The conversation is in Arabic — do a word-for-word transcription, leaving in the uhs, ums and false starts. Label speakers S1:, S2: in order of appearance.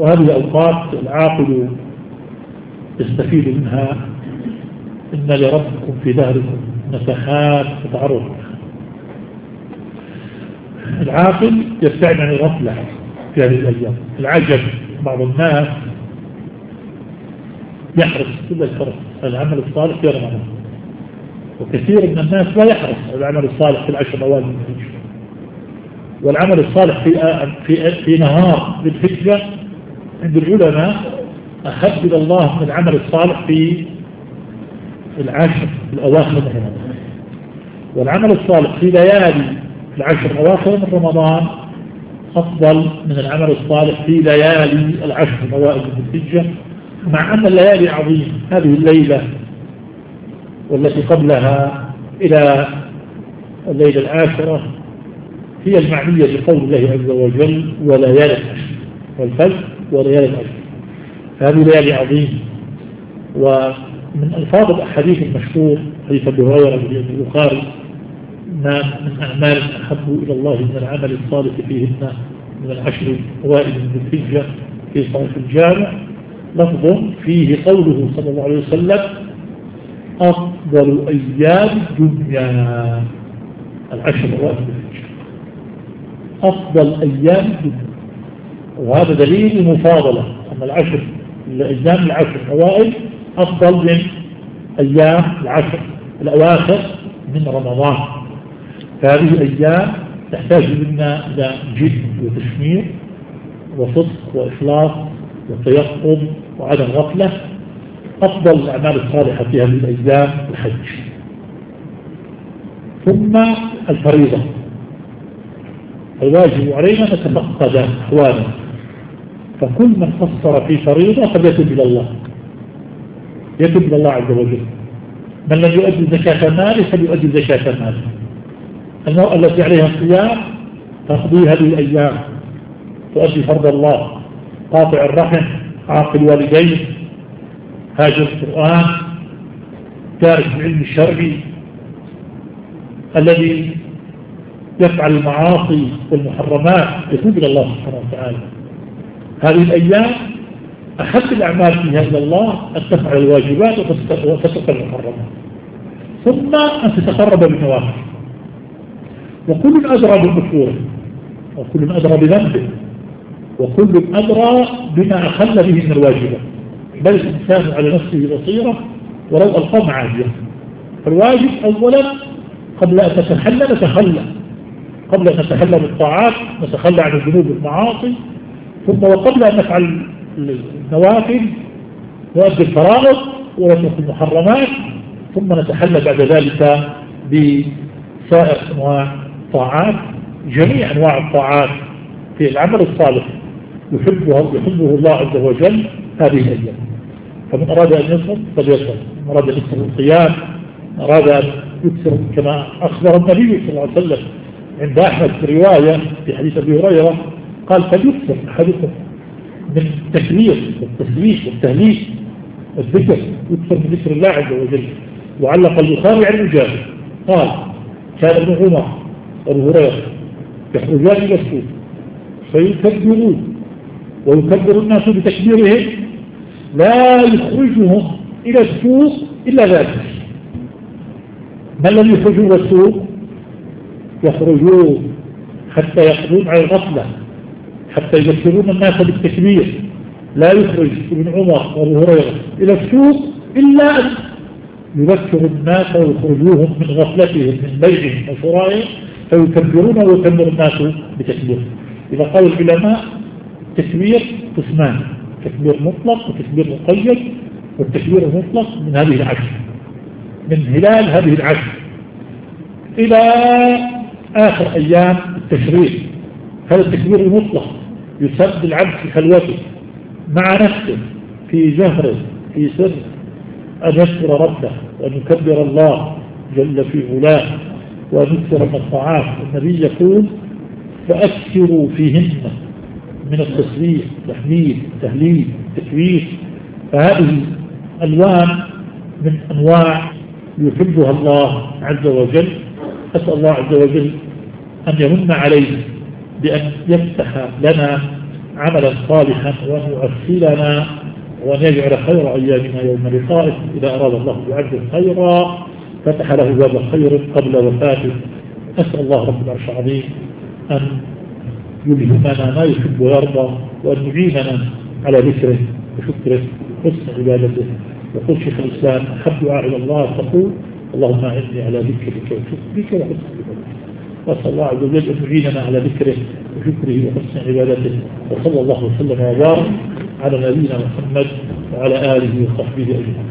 S1: وهذه الأوقات العاقل يستفيد منها. إن لربكم في دهركم نفحات تتعرض. العاقل يبتعد عن الغفلة في هذه الأيام. العجب بعض الناس يحرص كل الحرص على العمل الصالح في رمضان، وكثير من الناس لا يحرص على العمل الصالح في العشر الأوائل من الحجة. والعمل الصالح في في في نهار بالحجة عند العلماء أحب إلى الله من العمل الصالح في العشر الأواخر من رمضان. والعمل الصالح في ليالي العشر الأواخر من رمضان أفضل من العمل الصالح في ليالي العشر الأوائل من الحجة، مع أن الليالي عظيمة. هذه الليلة والتي قبلها إلى الليلة العاشرة هي المعنية بقول الله عز وجل وليالي العشر والفجر وليالي العشر. هذه ليالي عظيمة. ومن ألفاظ الأحاديث المشهور حديث أبي هريرة في البخاري ما من أعمال أحب إلى الله من العمل الصالح فيهن من العشر الأوائل من الحجة في صحيح الجامع لفظ فيه قوله صلى الله عليه وسلم أفضل أيام الدنيا العشر الأوائل من الحجة، أفضل أيام الدنيا. وهذا دليل المفاضلة أن العشر الأيام العشر الأوائل أفضل من أيام العشر الأواخر من رمضان. فهذه الأيام تحتاج منا إلى جد وتشمير وصدق وإخلاص وتيقظ وعدم غفلة. أفضل الأعمال الصالحة في هذه الأيام الحج. ثم الفريضة. الواجب علينا نتفقد أحواله، فكل من قصر في فريضة فليتب إلى الله، يتب إلى الله عز وجل. من لم يؤدي زكاة ماله فليؤدي زكاة ماله. المرأة التي عليها الصيام تقضي هذه الأيام، تؤدي فرض الله، قاطع الرحم، عاقل والديه، هاجر القرآن، تارك العلم الشرعي، الذي يفعل المعاصي والمحرمات يتوب إلى الله سبحانه وتعالى. هذه الأيام أحب الأعمال فيها إلى الله أن تفعل الواجبات وتترك المحرمات، ثم أن تتقرب بالنوافل. وكل أدرى بقصوره، وكل أدرى بذنبه، وكل أدرى بما أخل به من الواجبات. بل الإنسان على نفسه بصيرة ولو ألقى معاجيه. فالواجب أولا قبل أن نتحلى نتخلى، قبل أن نتحلى بالطاعات نتخلى عن الذنوب والمعاصي، ثم وقبل أن نفعل النوافل نؤدي الفرائض ونترك المحرمات، ثم نتحلى بعد ذلك بسائر أنواع الطاعات. جميع أنواع الطاعات في العمل الصالح يحبه, يحبه الله عز وجل هذه الأيام. فمن أراد أن يصوم فليصوم، من أراد أن يكثر القيام، من أراد أن يكثر كما أخبر النبي صلى الله عليه وسلم عند أحمد في رواية في حديث أبي هريرة قال فليكثر أحدكم من التكبير والتسبيح والتهليل والذكر، يكثر من ذكر الله عز وجل. وعلق البخاري عن مجاهد قال كان ابن عمر وابو هريرة يخرجان إلى السوق فيكبرون ويكبر الناس بتكبيرهم، لا يخرجهم إلى السوق إلا ذلك. من لم يخرجوا إلى السوق يخرجون حتى يقضون على الغفلة، حتى يذكرون الناس بالتكبير. لا يخرج ابن عمر وابو هريرة إلى السوق إلا أن يذكر الناس ويخرجوهم من غفلتهم من بيعهم وشرائهم فيكبرون ويكبر الناس بتكبير. إذا قال العلماء تكبير قسمان، تكبير مطلق وتكبير مقيد. والتكبير المطلق من هذه العشر، من هلال هذه العشر إلى آخر أيام التشريق. هذا التكبير المطلق يسبب العبد في خلوته مع نفسه في جهره في سر أن يذكر ربه وأن يكبر الله جل في علاه وأن يكثر من الطاعات. النبي يقول فأكثروا فيهن من التسبيح تحميد تهليل تكبير. فهذه ألوان من أنواع يحبها الله عز وجل. أسأل الله عز وجل أن يمن علينا بأن يفتح لنا عملا صالحا وأن يؤثلنا وأن يجعل خير أيامنا يوم لقائه. إذا أراد الله بعبد خيرا فتح له باب خير قبل وفاته. أسأل الله رب العرش العظيم أن يلهمنا ما يحب ويرضى، وأن يعيننا على ذكره وشكره حسن عبادته. يقول شيخ الإسلام: أحب دعاء إلى الله تقول اللهم أعني على ذكرك وشكرك وحسن عبادتك. وأسأل الله عز وجل أن يعيننا على ذكره وشكره وحسن عبادته. وصلى الله وسلم وبارك على نبينا محمد وعلى آله وصحبه أجمعين.